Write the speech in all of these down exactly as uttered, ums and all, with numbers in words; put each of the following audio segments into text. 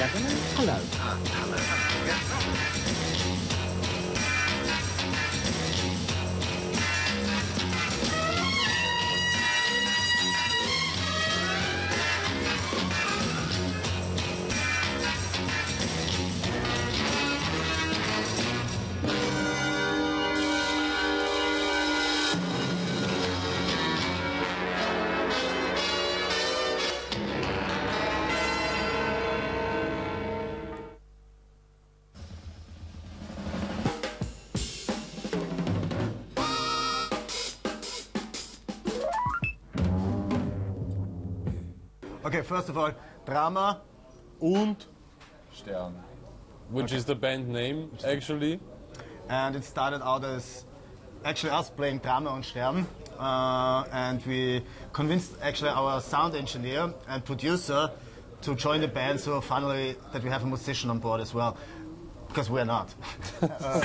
Dagenham, hello. Hello. Okay, first of all, Drama und Stern. Which is the band name, actually? And it started out as actually us playing Drama und Stern. Uh, and we convinced actually our sound engineer and producer to join the band, so finally that we have a musician on board as well. Because we're not. uh,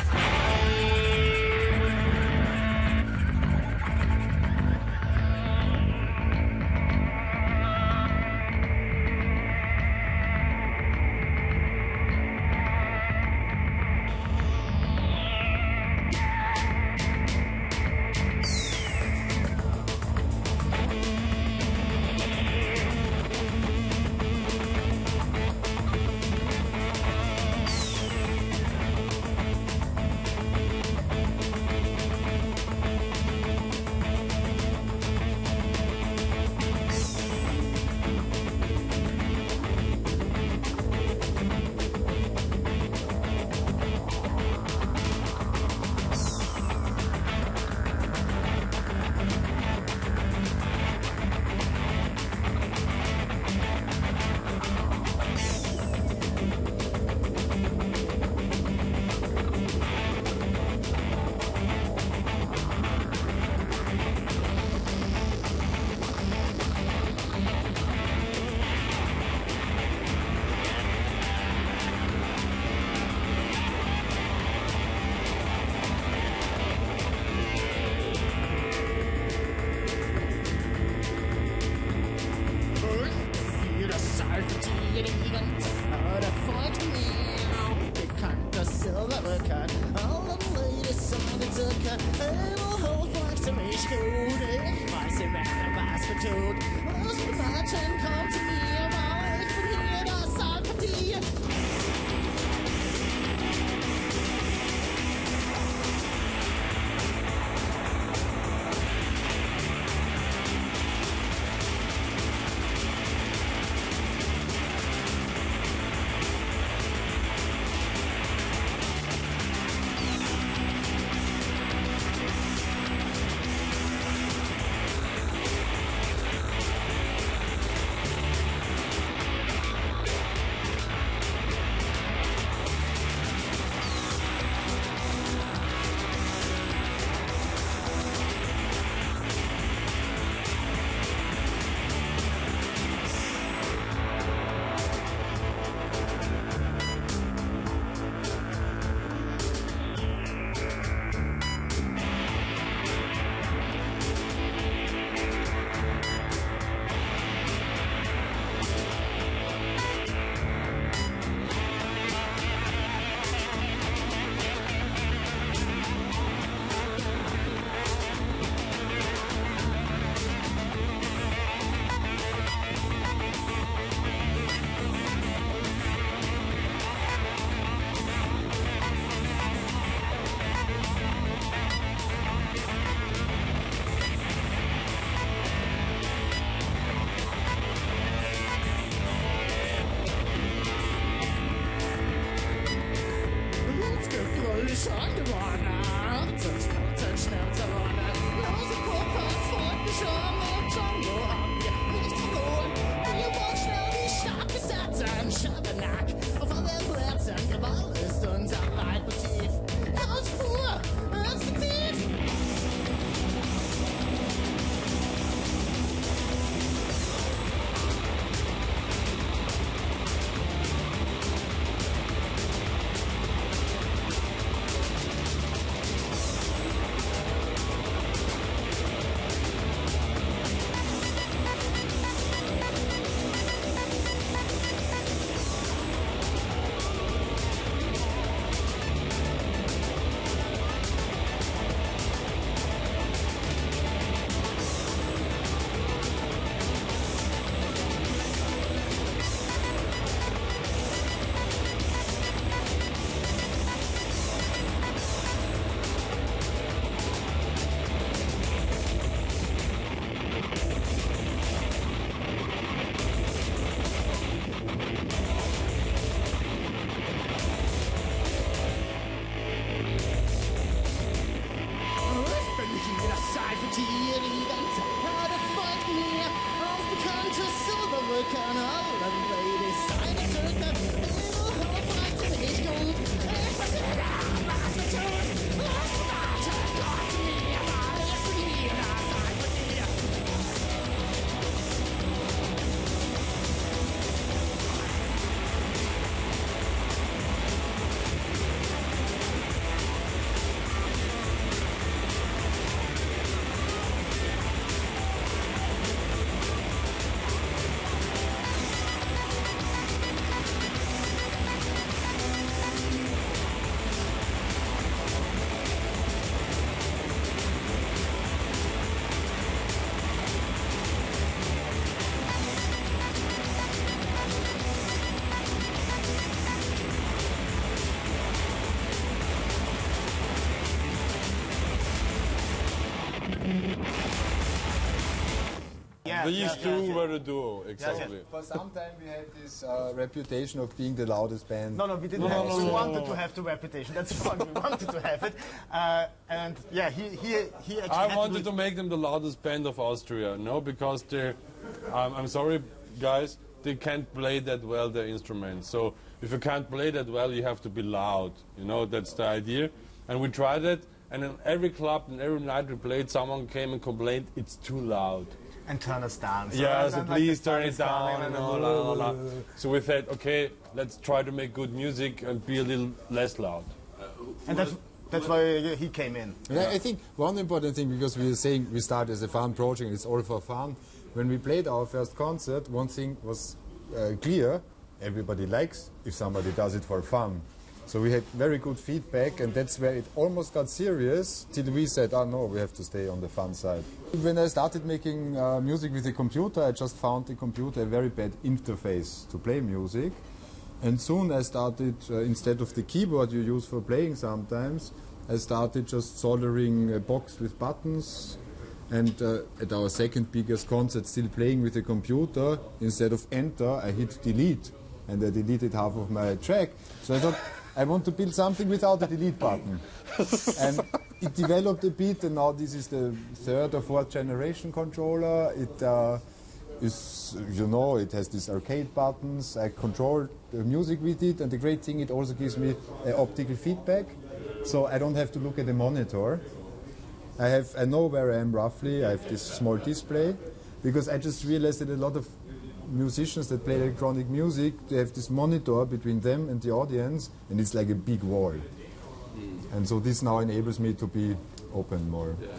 Yes, These yes, two yes, yes. were a duo, exactly. For some time we had this uh, reputation of being the loudest band. No, no, we didn't No, have no, it. We no, wanted no. to have the reputation. That's why we wanted to have it. Uh, and yeah, he, he, he actually I had wanted to, to make them the loudest band of Austria, no, because they're, um, I'm sorry, guys, they can't play that well their instruments. So if you can't play that well, you have to be loud. You know, that's the idea. And we tried it, and in every club and every night we played, someone came and complained, it's too loud. and turn us down. So Yeah, and so then, like, please the turn sun it is coming down, and and all, then- la, la, la. So we said, okay, let's try to make good music and be a little less loud. And that's, that's why he came in. And I, I think one important thing, because we were saying we start as a fun project, it's all for fun. When we played our first concert, one thing was uh, clear: everybody likes if somebody does it for fun. So we had very good feedback, and that's where it almost got serious, till we said, oh no, we have to stay on the fun side. When I started making uh, music with a computer, I just found the computer a very bad interface to play music. And soon I started, uh, instead of the keyboard you use for playing sometimes, I started just soldering a box with buttons. And uh, at our second biggest concert, still playing with a computer, instead of enter, I hit delete. And I deleted half of my track. So I thought, I want to build something without a delete button. And it developed a bit, and now this is the third or fourth generation controller. It uh, is, you know, it has these arcade buttons. I control the music with it, and the great thing, it also gives me uh, optical feedback. So I don't have to look at the monitor. I have, I know where I am roughly. I have this small display, because I just realized that a lot of musicians that play electronic music, they have this monitor between them and the audience, and it's like a big wall. Mm. And so this now enables me to be open more. Yeah.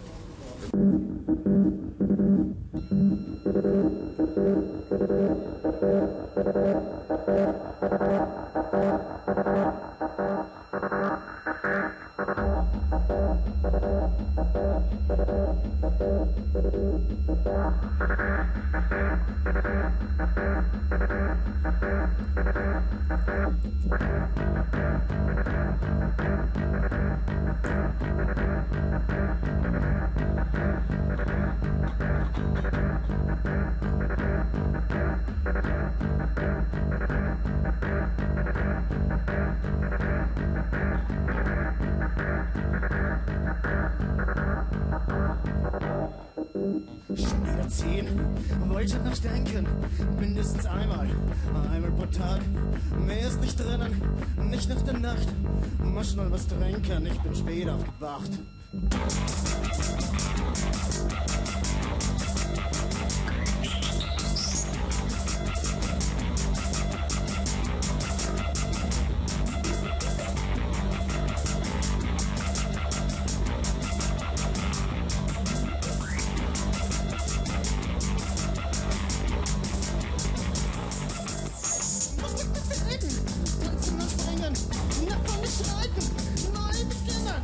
Schon wieder zehn, wollte noch denken, mindestens einmal, einmal pro Tag. Mehr ist nicht drinnen, nicht nach der Nacht. Muss schnell was trinken, ich bin spät aufgewacht. Tanzen und springen, nach vorne schreiten, neu beginnen.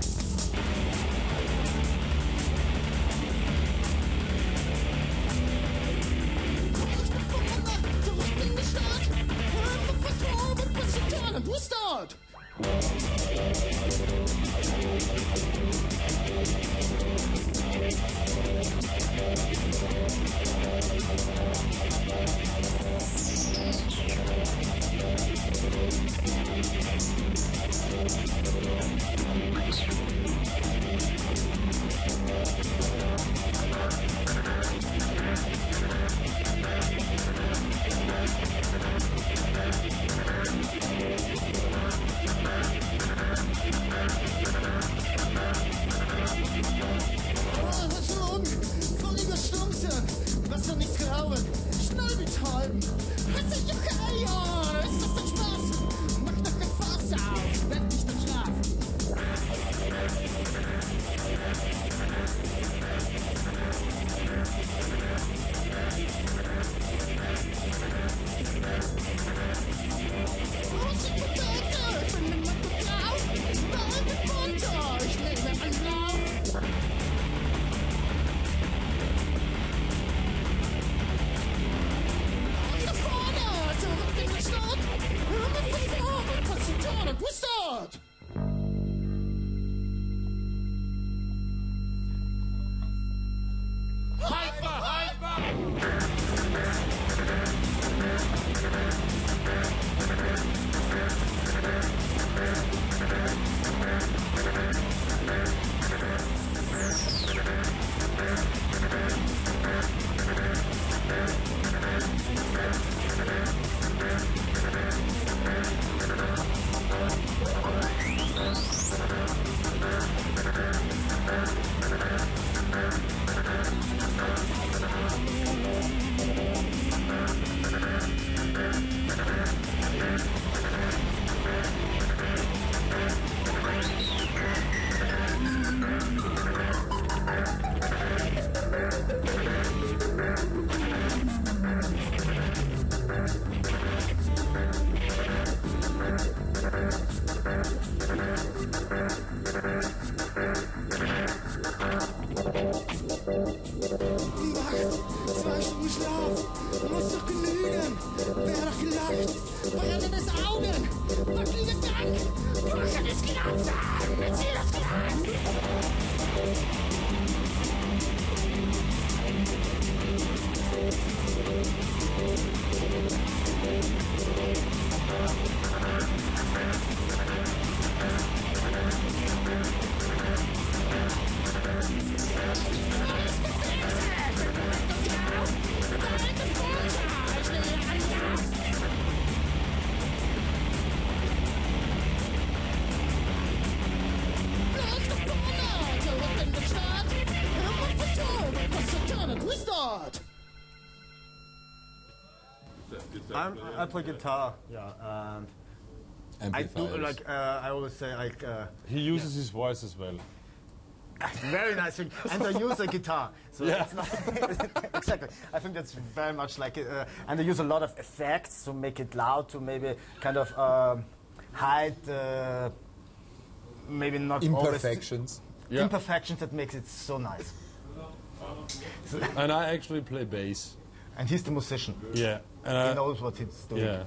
I'm, I play guitar, yeah, and I do like uh, I always say like uh, he uses yeah. his voice as well. Very nice thing, and I use a guitar, so yeah. it's not exactly. I think that's very much like it, uh, and I use a lot of effects to make it loud, to maybe kind of uh, hide, uh, maybe not imperfections. Yeah. Imperfections that makes it so nice. So and I actually play bass. And he's the musician. Yeah. Uh, he knows what he's doing. Yeah.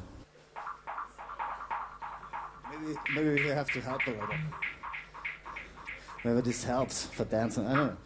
Maybe, maybe we have to help a little. Maybe this helps for dancing. I don't know.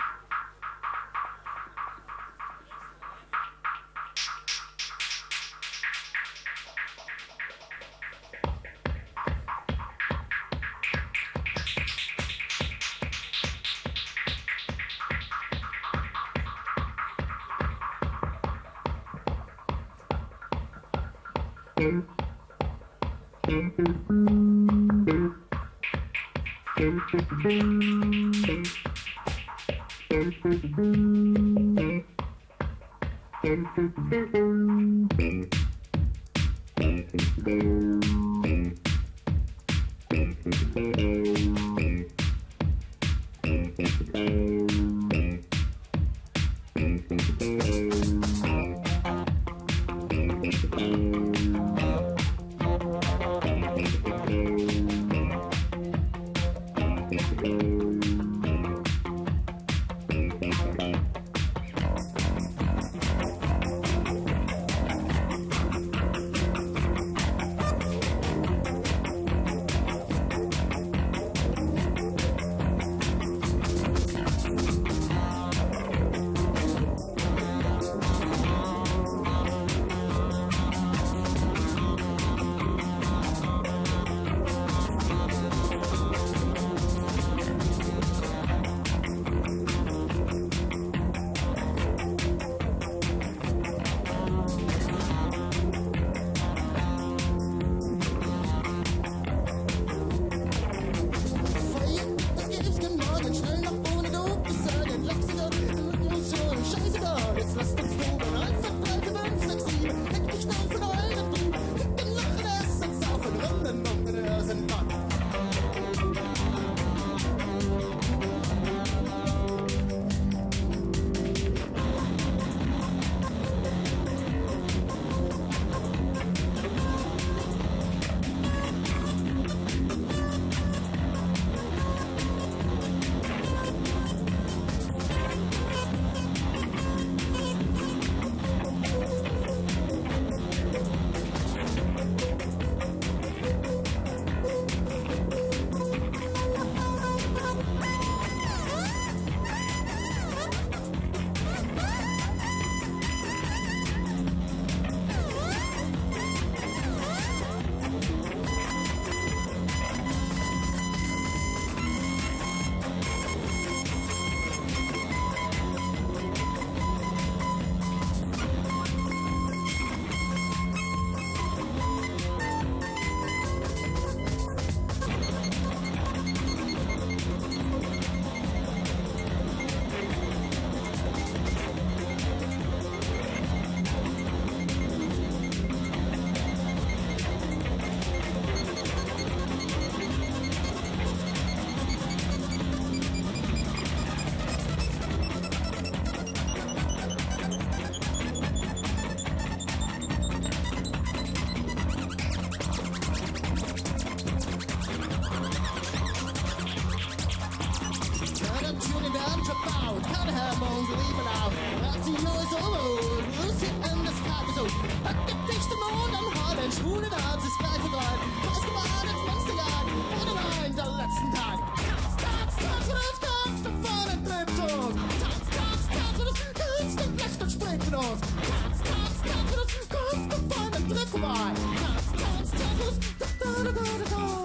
Schwule Nazis, gleich und rein. Ausgebadet, Monsterjagd, ohne Nein, der letzte nächsten Tag. Tanz, tanz, tanz, und das kannst du vorne trifft uns. Tanz, tanz, tanz, und das kannst du lacht und springt mit uns. Tanz, tanz, tanz, und das kannst du vorne trifft vorbei. Tanz, tanz, tanz, und das da, da, da, da, da.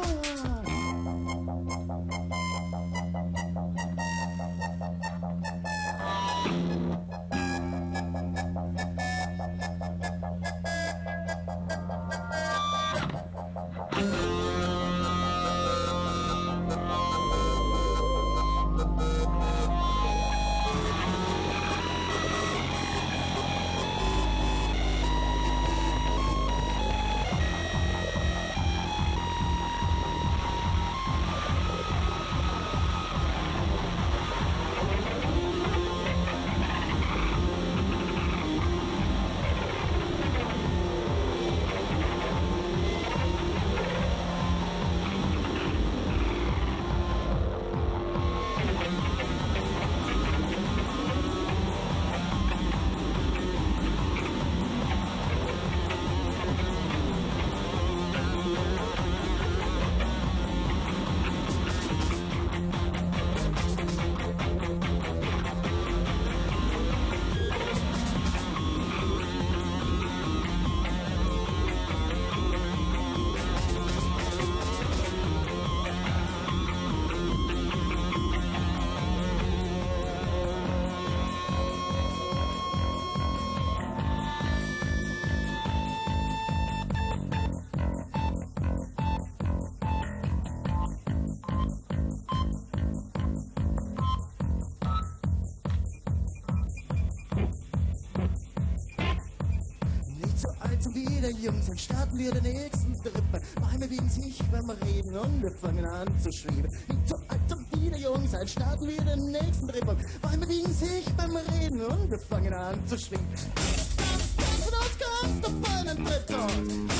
Wieder Jungs, dann starten wir den nächsten Trip. Beine biegen sich beim Reden und wir fangen an zu schweben. Nicht so alt und wieder Jungs, dann starten wir den nächsten Trip. Beine biegen sich beim Reden und wir fangen an zu schweben. Tanz, tanz, und das kannst du auf einen Trip raus.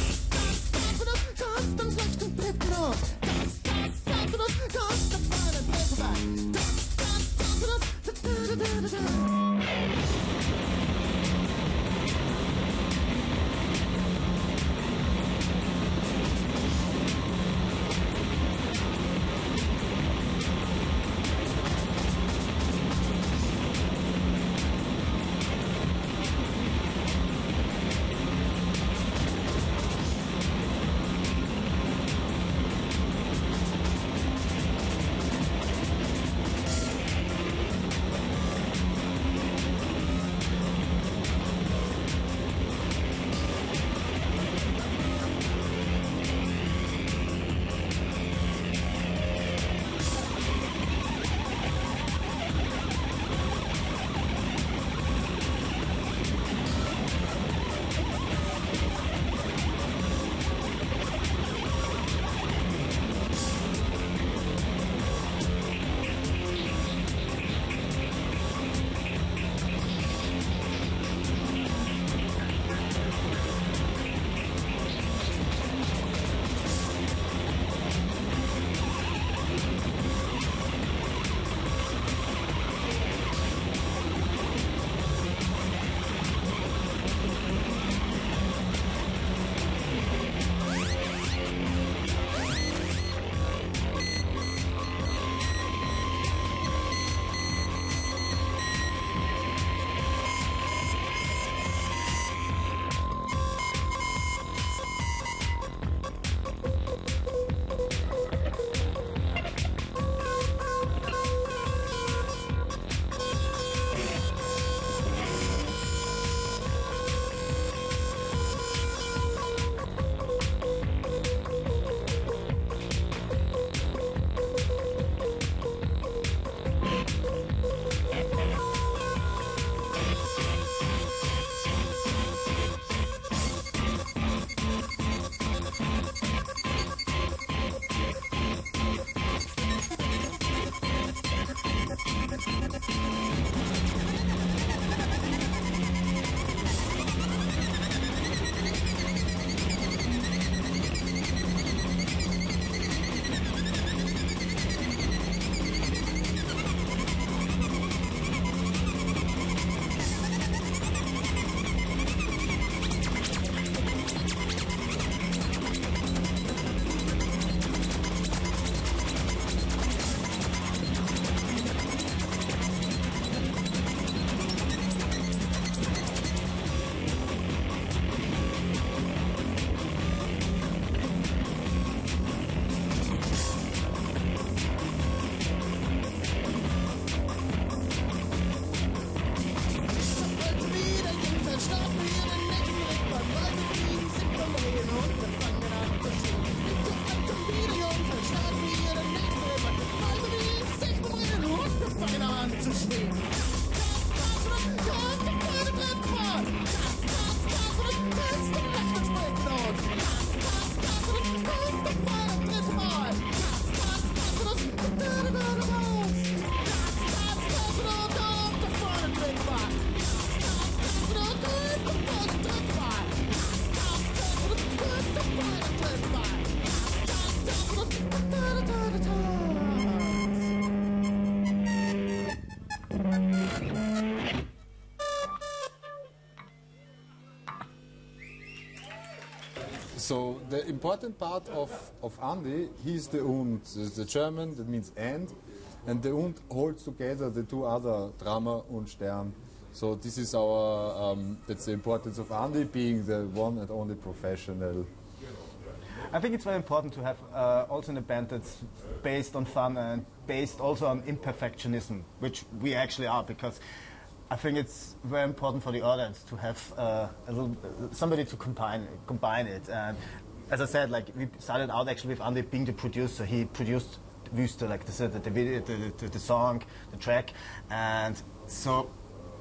Tanz, tanz, und das kannst du einen schlechten Trip raus. Tanz, tanz, tanz, und das kannst du auf einen Trip vorbei. Tanz, tanz, tanz, und das da, da, da, da, da. So the important part of, of Andy, he's the Und, the German, that means and, and the Und holds together the two other drummer und Stern. So this is our, um, that's the importance of Andy being the one and only professional. I think it's very important to have uh, also in a band that's based on fun and based also on imperfectionism, which we actually are, because I think it's very important for the audience to have uh, a little somebody to combine combine it. And as I said, like we started out actually with Andy being the producer. He produced Wüste, like the the, the video, the, the, the song, the track, and so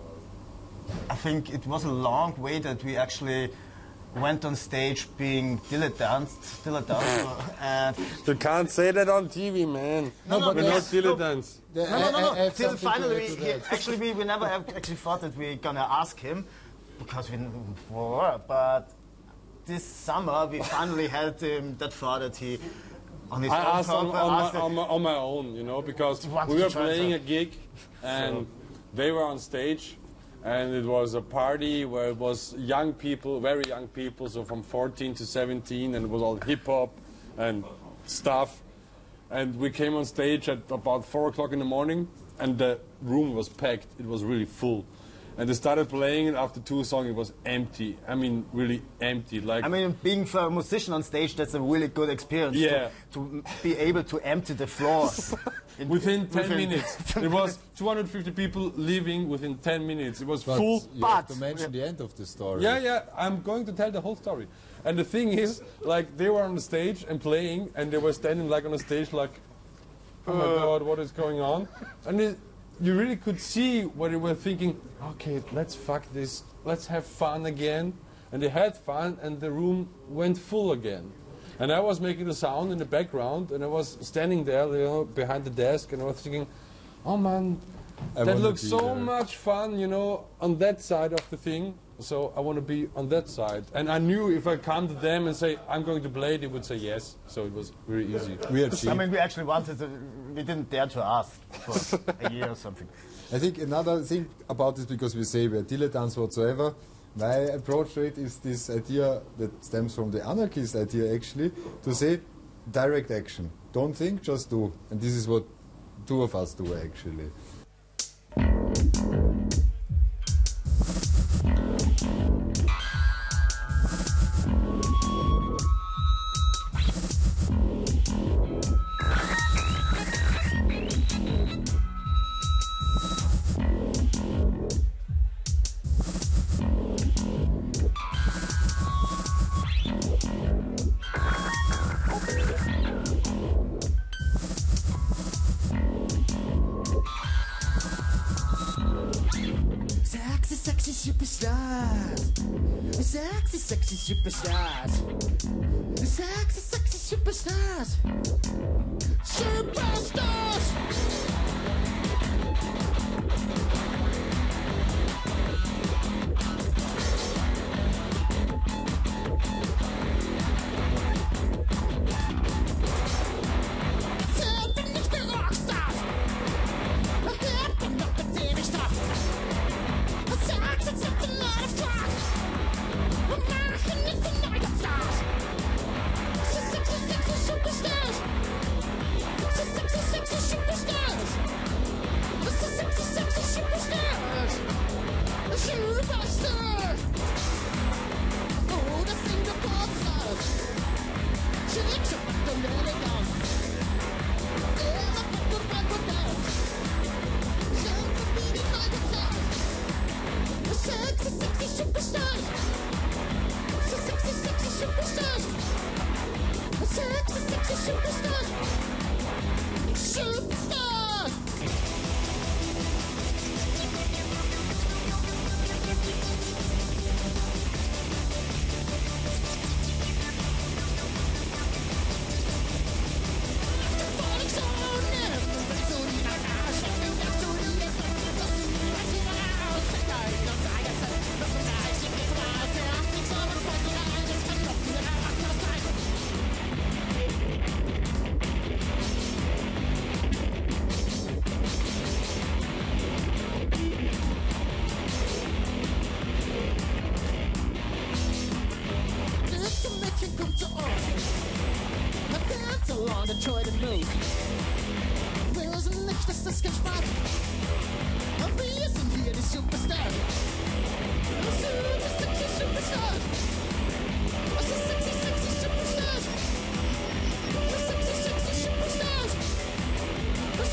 I think it was a long way that we actually went on stage being dilettantes, dilettantes, and You can't say that on T V, man. No, no, We're yes, not no. dilettantes. no, no, no, no. I have Till something to finally, add we, to he, that. actually, we, we never have actually thought that we're gonna ask him because we were, but this summer we finally had him that thought that he on his I own asked on, purpose on, asked my, it. on, my, on my own, you know, because wanted we to were try playing it. a gig and they were on stage and it was a party where it was young people, very young people, so from fourteen to seventeen, and it was all hip-hop and stuff. And we came on stage at about four o'clock in the morning and the room was packed. It was really full. And they started playing, and after two songs, it was empty. I mean, really empty. Like I mean, being for a musician on stage, that's a really good experience. Yeah. To, to be able to empty the floor. in- within ten within- minutes. There was two hundred fifty people leaving within ten minutes. It was But full. you have but- to mention the end of the story. Yeah, yeah, I'm going to tell the whole story. And the thing is, like, they were on the stage and playing, and they were standing, like, on the stage, like, oh my God, what is going on? And it, you really could see what they were thinking, okay, let's fuck this, let's have fun again. And they had fun, and the room went full again. And I was making the sound in the background, and I was standing there, you know, behind the desk, and I was thinking, oh man, I that wanna looks be so there. much fun, you know, on that side of the thing. So I want to be on that side. And I knew if I come to them and say, I'm going to play, they would say yes. So it was really easy. We are I cheap. mean, we actually wanted to, we didn't dare to ask for a year or something. I think another thing about this, because we say we're dilettantes whatsoever, my approach to it is this idea that stems from the anarchist idea actually, to say direct action. Don't think, just do. And this is what two of us do actually. Sexy, sexy superstars. Sexy, sexy superstars. Sexy, sexy superstars. Superstars. Ich bin nicht der Rockstar. Ich bin doch beziemlich tough. Sex is such a lot of fun. Machen ist the night of stars. Sexy, sexy superstars. Sexy, sexy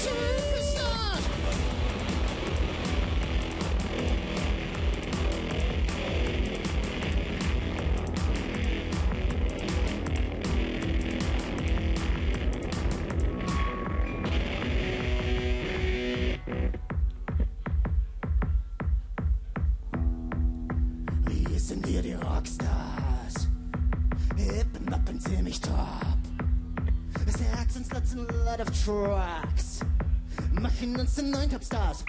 Superstar. Wir sind hier die Rockstars. Hippen up und ziemlich top. Das Herz uns lots and lot of trucks. Machen uns den neuen Topstars.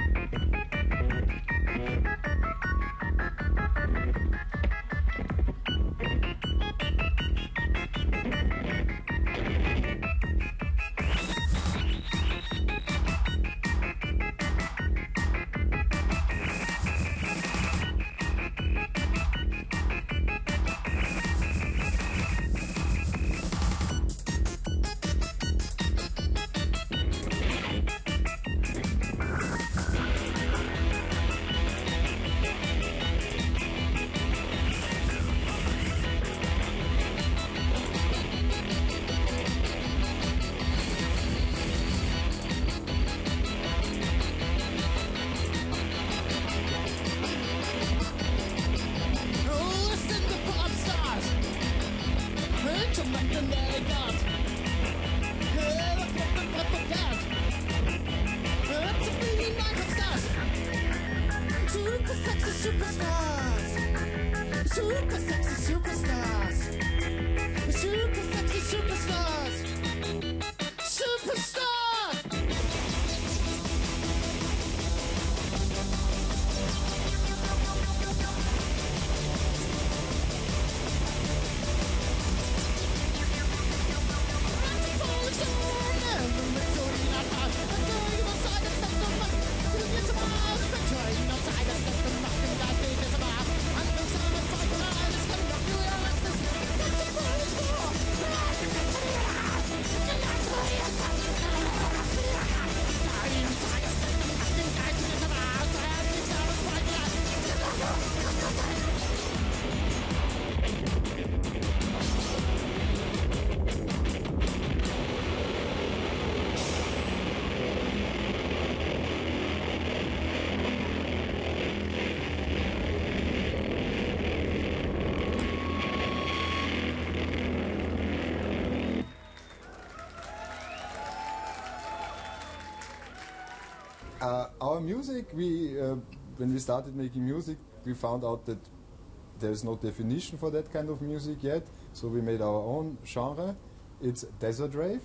Uh, our music, we uh, when we started making music, we found out that there is no definition for that kind of music yet. So we made our own genre. It's desert rave,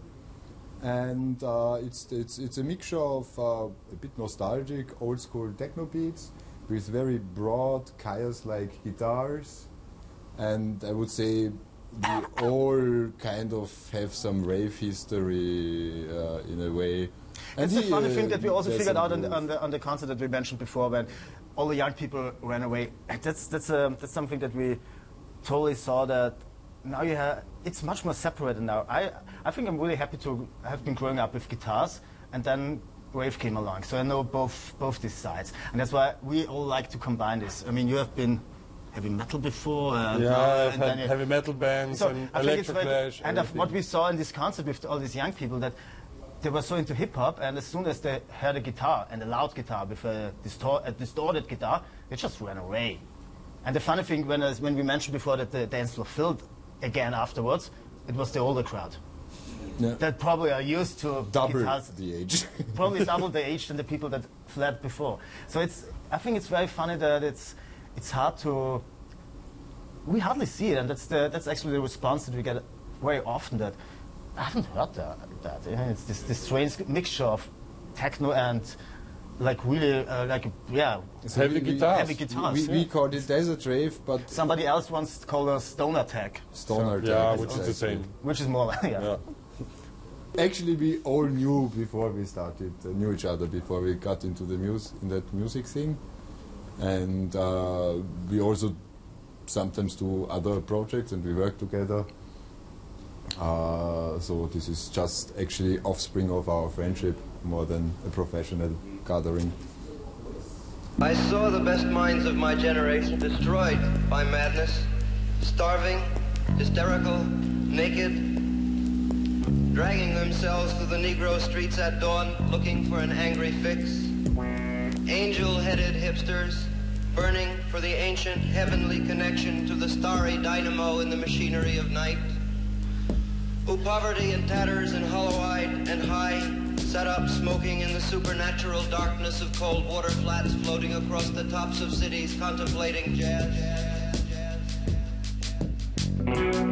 and uh, it's it's it's a mixture of uh, a bit nostalgic, old school techno beats with very broad, chaos-like guitars, and I would say we all kind of have some rave history uh, in a way. It's And a he, funny uh, thing that we also does figured out on improve. the, on the on the concert that we mentioned before, when all the young people ran away. That's that's a, that's something that we totally saw, that now you have, it's much more separated now. I I think I'm really happy to have been growing up with guitars, and then rave came along, so I know both both these sides, and that's why we all like to combine this. I mean, you have been heavy metal before, uh, Yeah, uh, I've and had then you- heavy metal bands so and I think it's Electroclash. very, and of everything. what we saw in this concert with all these young people, that they were so into hip hop, and as soon as they heard a guitar, and a loud guitar with a, distor- a distorted guitar, they just ran away. And the funny thing, when, as, when we mentioned before that the dance floor filled again afterwards, it was the older crowd Yeah. that probably are used to Double guitars, the age. probably double the age than the people that fled before. So it's, I think it's very funny that it's, it's hard to, we hardly see it, and that's the, that's actually the response that we get very often, that I haven't heard that. that yeah, it's this, this strange mixture of techno and like really uh, like yeah So Heavy we- we- guitars. heavy guitars. We, we yeah. called it desert rave, but Somebody else once called us stoner tech, stoner. Yeah, type, which is the exactly. same. which is more like yeah. Yeah. Actually, we all knew before we started, uh, knew each other before we got into the mus- in that music thing, and uh, we also sometimes do other projects and we work together. Uh, so this is just actually offspring of our friendship more than a professional gathering. I saw the best minds of my generation destroyed by madness, starving, hysterical, naked, dragging themselves through the Negro streets at dawn, looking for an angry fix. Angel-headed hipsters, burning for the ancient heavenly connection to the starry dynamo in the machinery of night. Who poverty and tatters and hollow-eyed and high sat up smoking in the supernatural darkness of cold water flats floating across the tops of cities contemplating jazz. jazz, jazz, jazz.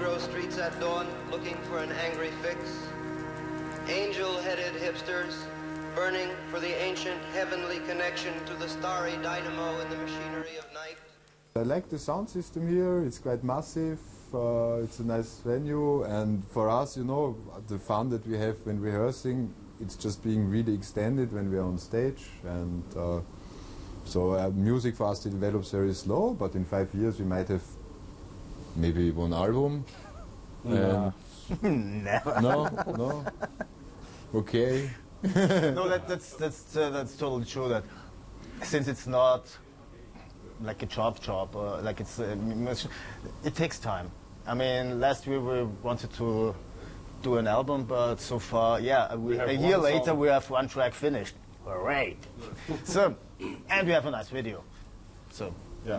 Negro streets at dawn looking for an angry fix. Angel-headed hipsters burning for the ancient heavenly connection to the starry dynamo in the machinery of night. I like the sound system here. It's quite massive. Uh, it's a nice venue, and for us, you know, the fun that we have when rehearsing, it's just being really extended when we're on stage. And uh, so uh, music for us develops very slow, but in five years we might have maybe one album. No. Never. No, no. Okay. No, that, that's that's uh, that's totally true. That since it's not like a job job, uh, like it's uh, it takes time. I mean, last year we wanted to do an album, but so far, yeah, we, have a year one later song. we have one track finished. Hooray! So, and we have a nice video. So, Yeah.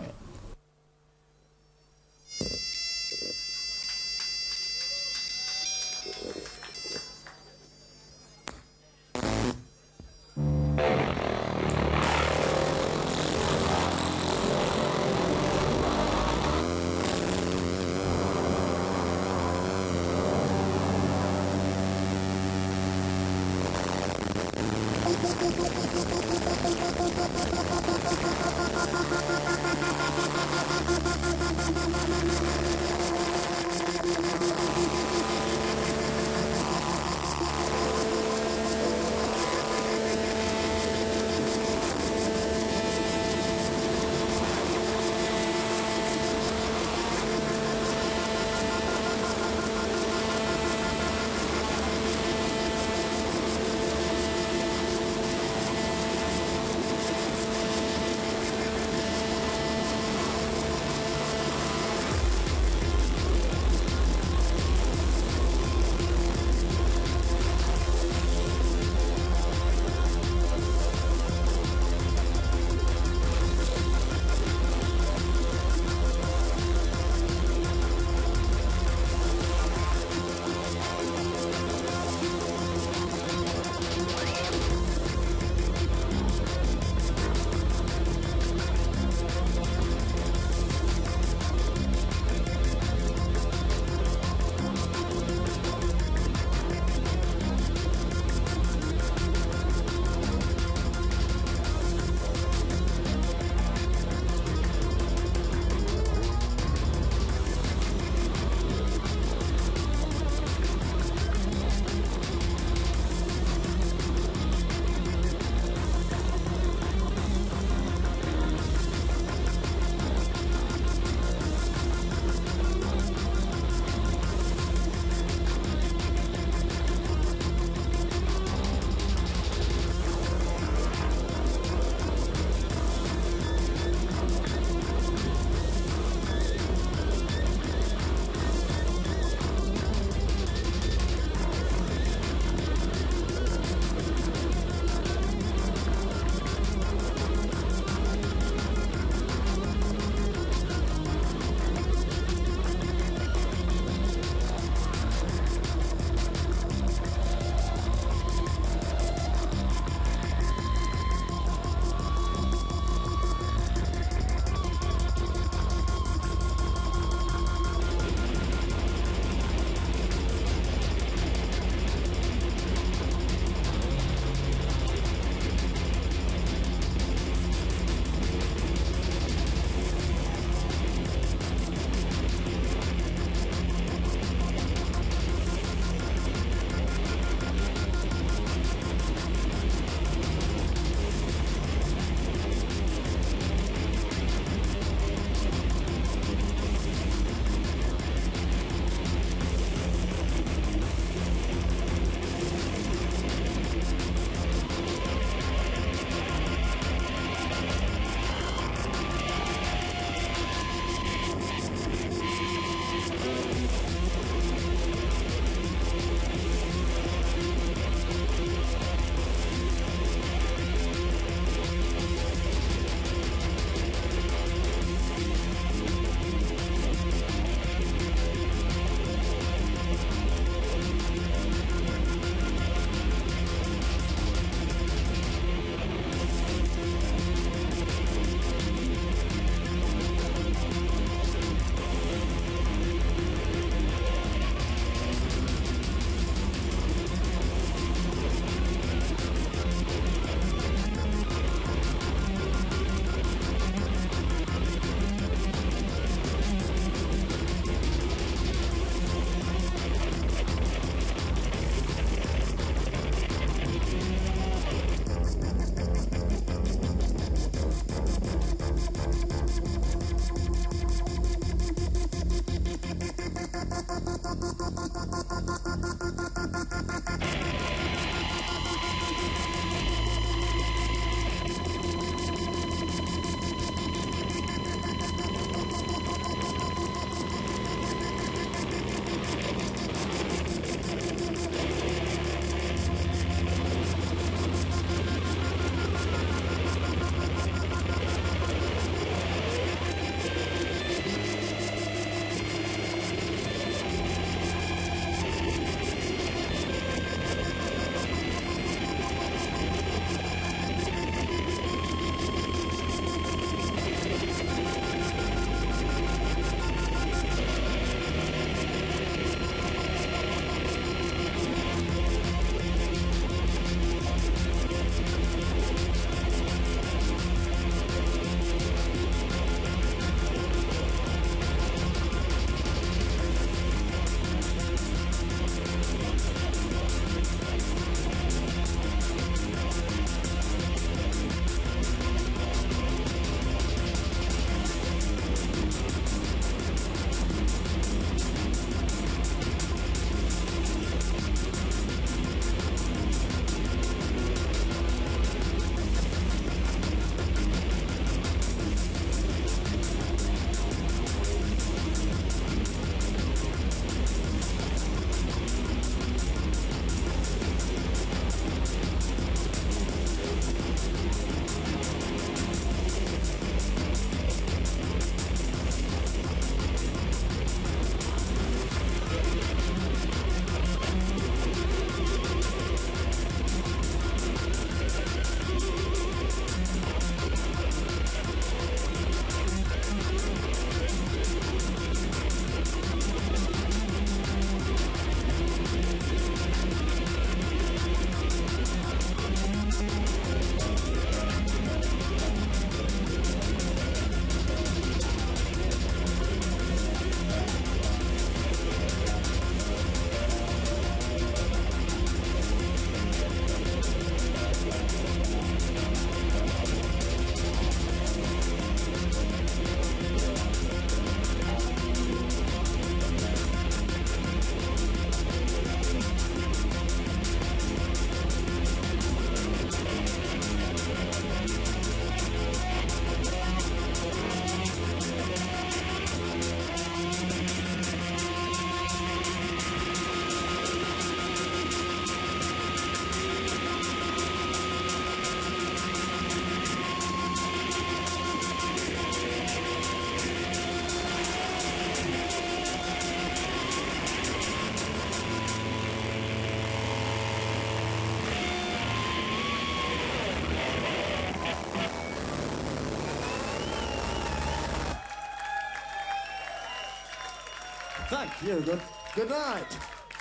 Thank you. Good, good night.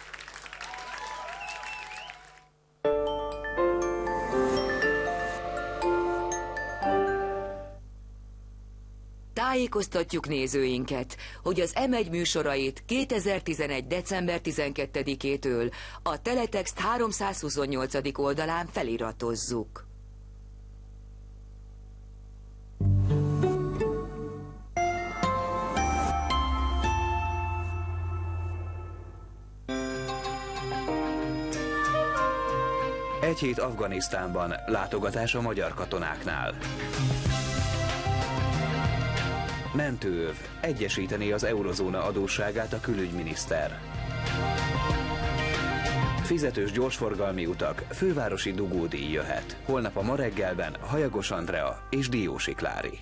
Tájékoztatjuk nézőinket, hogy az em egy műsorait kétezer-tizenegy. december tizenkettedikétől a Teletext háromszázhuszonnyolcadik oldalán feliratozzuk. Egy hét Afganisztánban, látogatás a magyar katonáknál. Mentőöv, egyesíteni az eurozóna adósságát a külügyminiszter. Fizetős gyorsforgalmi utak, fővárosi dugódíj jöhet. Holnap a Ma reggelben Hajagos Andrea és Diósi Klári.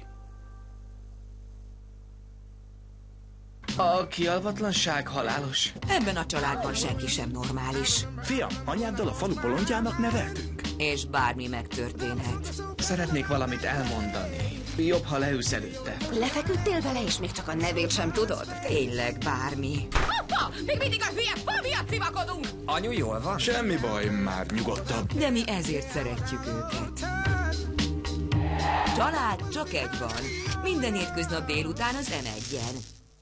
A kialvatlanság halálos. Ebben a családban senki sem normális. Fiam, anyáddal a falu bolondjának neveltünk. És bármi megtörténhet. Szeretnék valamit elmondani. Jobb, ha leülsz előtte. Lefeküdtél vele, és még csak a nevét sem tudod? Tényleg bármi. Apa! Még mindig a hülye fa miatt civakodunk! Anyu jól van? Semmi baj, már nyugodtabb. De mi ezért szeretjük őket. Család csak egy van. Minden hétköznap délután az em egyen.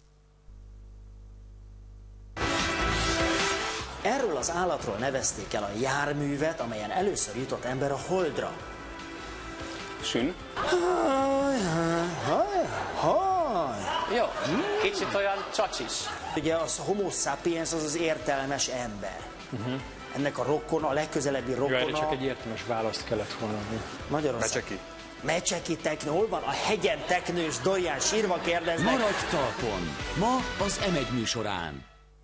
Erről az állatról nevezték el a járművet, amelyen először jutott ember a Holdra. Sün? Haj, haj, haj. Jó, kicsit olyan csacsis. Ugye az homo sapiens az az értelmes ember. Uh-huh. Ennek a rokkona, a legközelebbi rokkona... Jó, csak egy értelmes választ kellett volna adni. Magyarország. Mecseki. Mecseki teknő, hol van a hegyen teknős Dojján sírva kérdeznek? Maradj talpon! Ma az em egy műsorán.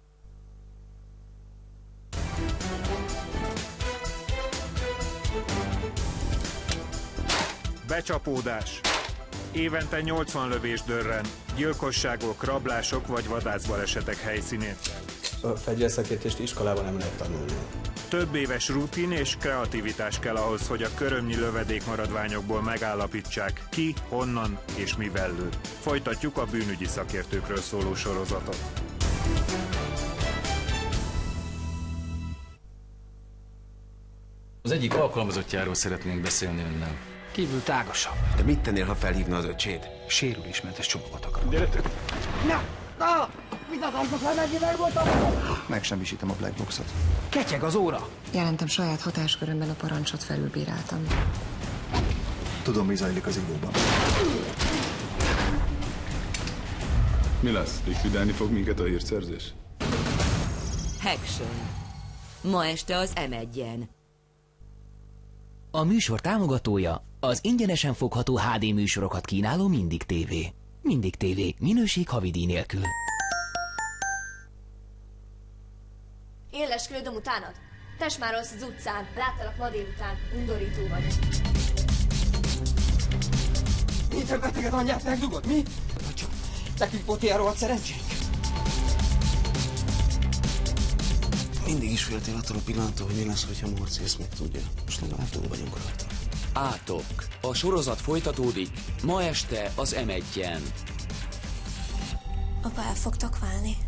Becsapódás. Évente nyolcvan lövés dörren, gyilkosságok, rablások vagy vadászbalesetek helyszínén. A fegyverszakértést iskolában nem lehet tanulni. Több éves rutin és kreativitás kell ahhoz, hogy a körömnyi lövedékmaradványokból megállapítsák, ki, honnan és mivel lő. Folytatjuk a bűnügyi szakértőkről szóló sorozatot. Az egyik alkalmazottjáról szeretnénk beszélni önnel. Kívül tágasabb. De mit tennél, ha felhívna az öcsét? Sérülésmentes csomagot akarok. Gyere! Na! Na! Mit akartok, ha megint megvoltam? Megsemmisítem a blackboxot. Ketyeg az óra. Jelentem, saját hatáskörömben a parancsot felülbíráltam. Tudom, mi zajlik az ivóban. Mi lesz? Likvidálni fog minket a hírszerzés? Action. Ma este az em egyen. A műsor támogatója az ingyenesen fogható há dé műsorokat kínáló Mindig té vé. Mindig té vé, minőség havidíj nélkül. Én leskülödöm utánad. Tesmárolsz az utcán. Láttalak ma délután. Undorító vagy. Minden beteget anyját megdugod, mi? Csak nekünk volt ilyen rohadt szerencsénk. Mindig is féltél attól a pillanattól, hogy mi lesz, hogyha Morci ezt megtudja. Most legalább túl vagyunk rajta. Átok. A sorozat folytatódik ma este az em egyen. Apa, el fogtok válni.